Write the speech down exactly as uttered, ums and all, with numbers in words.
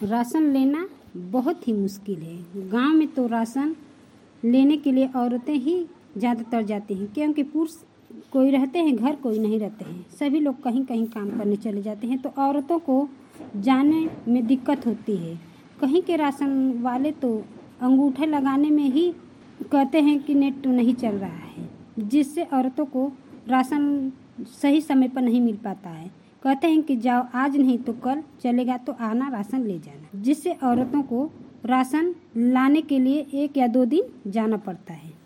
Ration लेना बहुत ही मुश्किल है। गांव में तो राशन लेने के लिए औरतें ही ज़्यादातर जाती हैं, क्योंकि पुरुष कोई रहते हैं घर, कोई नहीं रहते हैं। सभी लोग कहीं कहीं काम करने चले जाते हैं, तो औरतों को जाने में दिक्कत होती है। कहीं के राशन वाले तो अंगूठे लगाने में ही कहते हैं कि नेट नहीं चल रहा है, जिससे औरतों को राशन सही समय पर नहीं मिल पाता है। कहते हैं कि जाओ, आज नहीं तो कल चलेगा तो आना राशन ले जाना, जिससे औरतों को राशन लाने के लिए एक या दो दिन जाना पड़ता है।